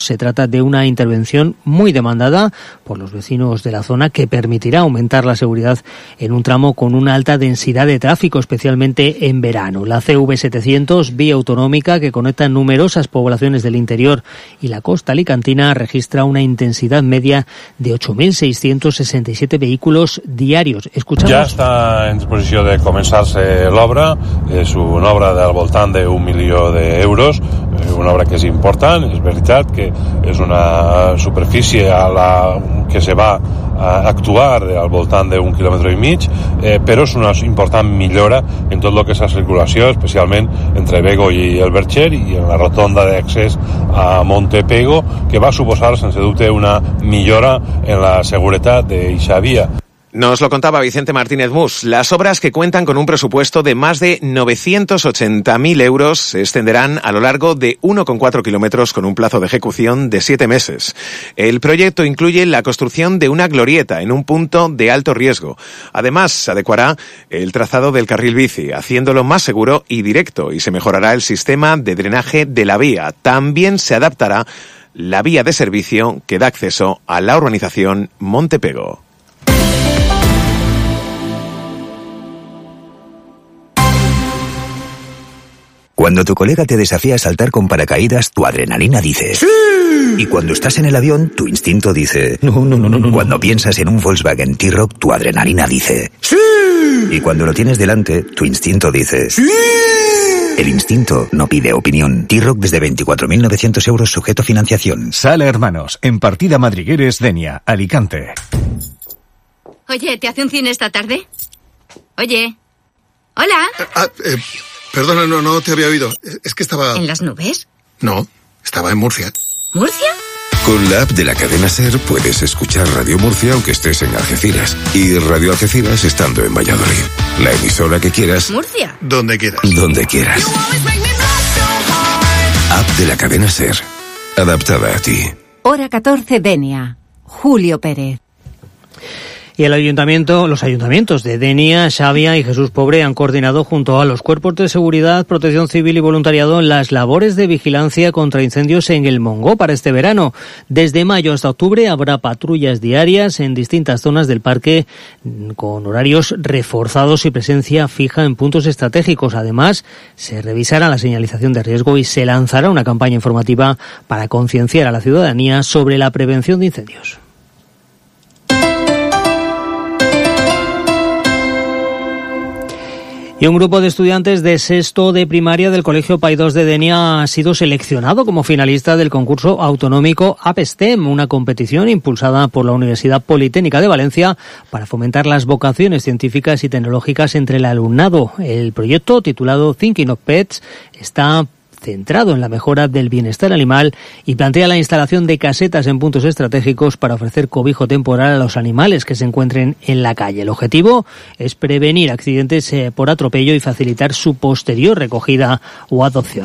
Se trata de una intervención muy demandada por los vecinos de la zona que permitirá aumentar la seguridad en un tramo con una alta densidad de tráfico, especialmente en verano. La CV700, vía autonómica que conecta numerosas poblaciones del interior y la costa alicantina, registra una intensidad media de 8.667 vehículos diarios. Escuchamos. Ja està en disposició de començar-se l'obra. És una obra del voltant d'1 milió d'euros, una obra que és important. És veritat que és una superfície que se va a actuar al voltant d'1,5 quilòmetres, però és una important millora en tot el que és la circulació, especialment entre Bego i el Verger i en la rotonda d'accés a Montepego, que va suposar, sense dubte, una millora en la seguretat d'eixa via. Nos lo contaba Vicente Martínez Mus. Las obras, que cuentan con un presupuesto de más de 980.000 euros, se extenderán a lo largo de 1,4 kilómetros con un plazo de ejecución de 7 meses. El proyecto incluye la construcción de una glorieta en un punto de alto riesgo. Además, se adecuará el trazado del carril bici, haciéndolo más seguro y directo, y se mejorará el sistema de drenaje de la vía. También se adaptará la vía de servicio que da acceso a la urbanización Montepego. Cuando tu colega te desafía a saltar con paracaídas, tu adrenalina dice ¡sí! Y cuando estás en el avión, tu instinto dice no. Cuando piensas en un Volkswagen T-Roc, tu adrenalina dice ¡sí! Y cuando lo tienes delante, tu instinto dice ¡sí! El instinto no pide opinión. T-Roc desde 24.900 euros sujeto a financiación. Sala Hermanos, en Partida Madrigueres, Denia, Alicante. Oye, ¿te hace un cine esta tarde? Oye. Hola. Perdona, no te había oído. Es que estaba... ¿En las nubes? No, estaba en Murcia. ¿Murcia? Con la app de la cadena SER puedes escuchar Radio Murcia aunque estés en Algeciras y Radio Algeciras estando en Valladolid. La emisora que quieras. ¿Murcia? Donde quieras. Donde quieras. App de la cadena SER. Adaptada a ti. Hora 14, Denia. Julio Pérez. Y los ayuntamientos de Denia, Xavia y Jesús Pobre han coordinado junto a los cuerpos de seguridad, protección civil y voluntariado las labores de vigilancia contra incendios en el Mongó para este verano. Desde mayo hasta octubre habrá patrullas diarias en distintas zonas del parque con horarios reforzados y presencia fija en puntos estratégicos. Además, se revisará la señalización de riesgo y se lanzará una campaña informativa para concienciar a la ciudadanía sobre la prevención de incendios. Y un grupo de estudiantes de sexto de primaria del Colegio Paidós de Denia ha sido seleccionado como finalista del concurso autonómico APSTEM, una competición impulsada por la Universidad Politécnica de Valencia para fomentar las vocaciones científicas y tecnológicas entre el alumnado. El proyecto, titulado Thinking of Pets, está centrado en la mejora del bienestar animal y plantea la instalación de casetas en puntos estratégicos para ofrecer cobijo temporal a los animales que se encuentren en la calle. El objetivo es prevenir accidentes por atropello y facilitar su posterior recogida o adopción.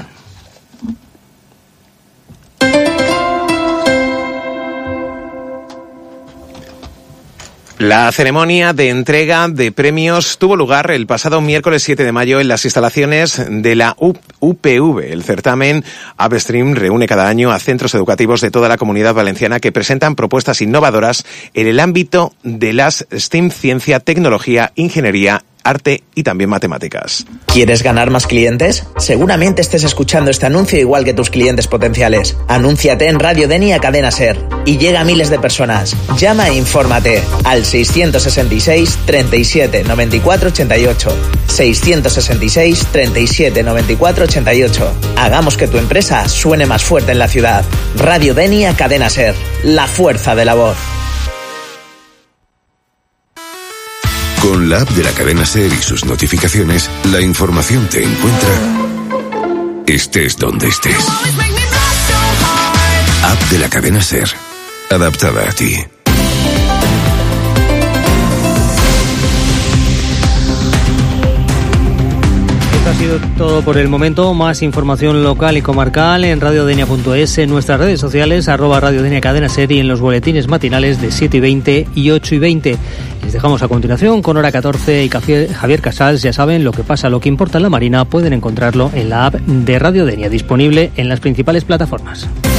La ceremonia de entrega de premios tuvo lugar el pasado miércoles 7 de mayo en las instalaciones de la UPV. El certamen AppStream reúne cada año a centros educativos de toda la Comunidad Valenciana que presentan propuestas innovadoras en el ámbito de las STEM, ciencia, tecnología, ingeniería, arte y también matemáticas. ¿Quieres ganar más clientes? Seguramente estés escuchando este anuncio igual que tus clientes potenciales. Anúnciate en Radio Denia Cadena SER y llega a miles de personas. Llama e infórmate al 666 37 94 88. 666 37 94 88. Hagamos que tu empresa suene más fuerte en la ciudad. Radio Denia Cadena SER. La fuerza de la voz. Con la app de la cadena SER y sus notificaciones, la información te encuentra estés donde estés. App de la cadena SER, adaptada a ti. Esto ha sido todo por el momento. Más información local y comarcal en radiodenia.es, en nuestras redes sociales, @radiodenia cadena SER y en los boletines matinales de 7:20 y 8:20. Les dejamos a continuación con Hora 14 y Javier Casals. Ya saben, lo que pasa, lo que importa en la Marina, pueden encontrarlo en la app de Radio Denia, disponible en las principales plataformas.